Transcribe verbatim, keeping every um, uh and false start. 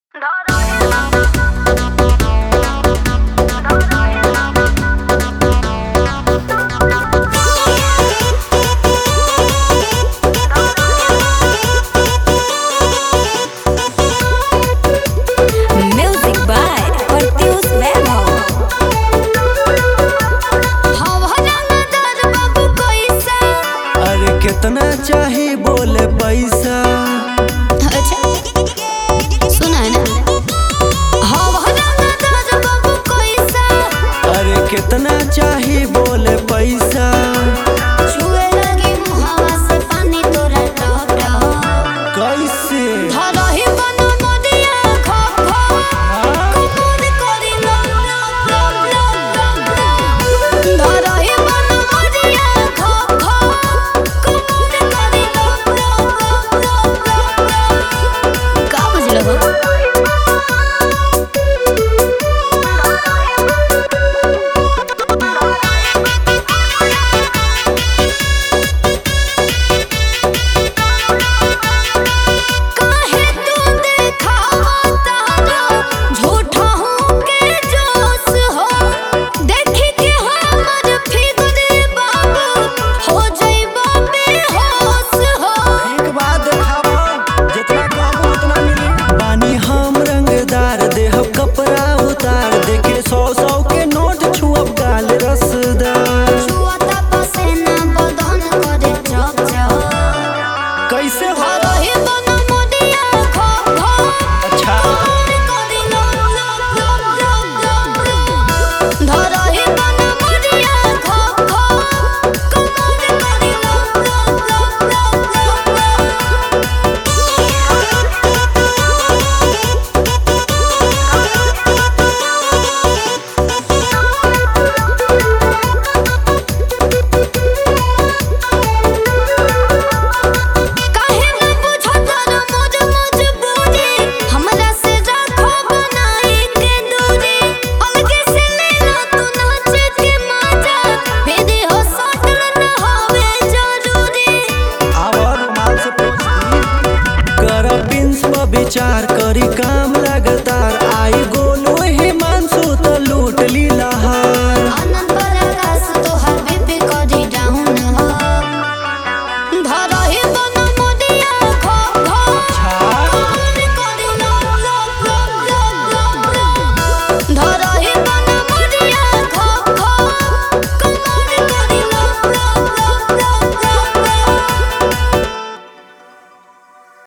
Music by Pertius Webho. अरे कितना चाही बोले पैसा। अच्छा सुना है ना। अरे कितना चाही बोले पैसा। छुए लगी मुहावा से पानी तोरा टप टप। कैसे धरही बन मोदिया खप खप। कुमुद करी लप लप लप लप लप। धरही बन मोदिया खप खप। कुमुद करी लप लप लप लप लप। का बुझलो हो? काहे तू देखावता झूठा हूँ के जोश हो। देखी के हमर फिगर बाबू हो जाइबा बेहोश हो। एक बात देखावा, जितना कहबो उतना मिली। बानी हम रंगदार, देह कपड़ा उतार, देखे सौ सौ के नोट छुअब गाल रसदार। छुआता पसेना बदन करे चप चप। कैसे हो धरही बन मोदिया खप खप। अच्छा कुमुद करी लप लप लप लप लप। धरही बन मोदिया खप खप। कुमुद करी लप लप लप लप लप लप। काहे न बुझत र मोर मजबूरी। हमरा से राखो बनाई के दूरी। अलगे से ले लो तू नाच के मजा। बेदी हो सटल न होवे जरूरी। आवर माल से पूछ दी। कर पिंस पर विचार करी का